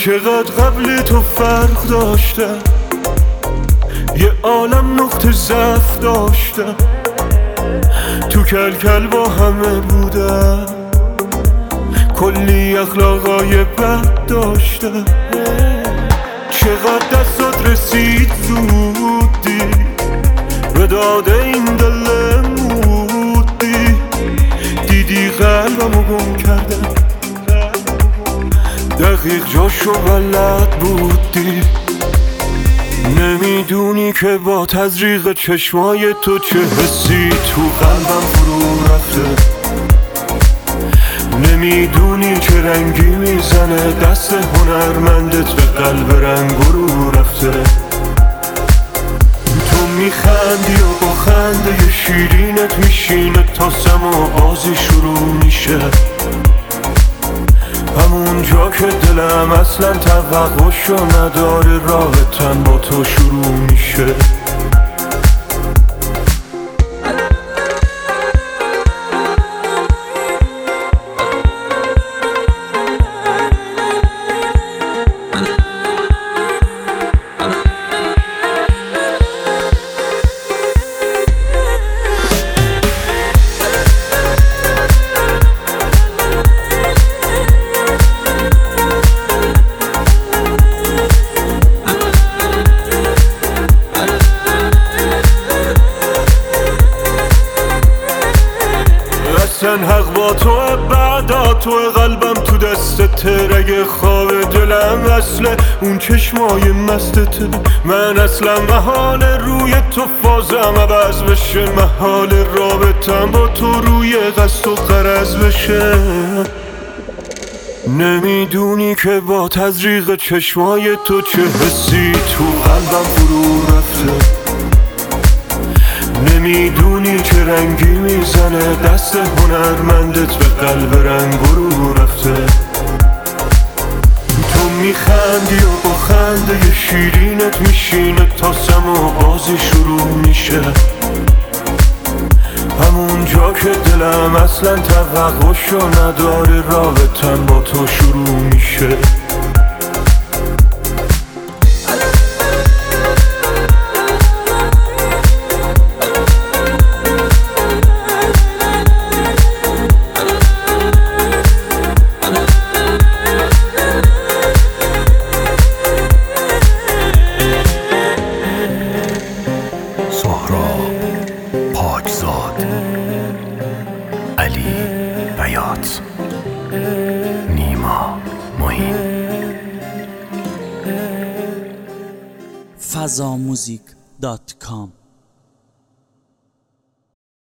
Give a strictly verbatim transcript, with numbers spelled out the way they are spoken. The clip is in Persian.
چقدر قبل تو فرق داشتم، یه عالم نقطه ضعف داشتم، تو کل کل با همه بودم، کلی اخلاقای بد داشتم. چقدر دستات رسید زودی به داد این دل مودی، دیدی قلبمو گم کردم، دقیق جاشو بلد بودی. نمیدونی که با تزریق چشمای تو چه حسی تو قلبم فرو رفته، نمیدونی چه رنگی میزنه دست هنرمندت به قلب رنگ رو رفته. تو میخندی و با خنده شیرینت میشینه تا سما بازی شروع میشه، همون جا که دلم اصلا توقعشو نداره رابطم با تو شروع میشه. اصلا حق با تو، بعدا تو قلبم تو دستت، رگ خواب دلم اصله اون چشمای مستته. من اصلا محال روی تو فازم عوض بشه، محال رابطم با تو روی قصد و غرض بشه. نمیدونی که با تزریق چشمای تو چه حسی تو قلبم فرو رفته، نمیدونی چه رنگی میزنه دست هنرمندت به قلب رنگ رو رفته. تو میخندی و با خنده شیرینت میشینه تا سما بازی شروع میشه، همون جا که دلم اصلا توقعشو نداره رابطم با تو شروع میشه. پاکزاد، علی بیات، نیما معین. فضاموزیک دات کام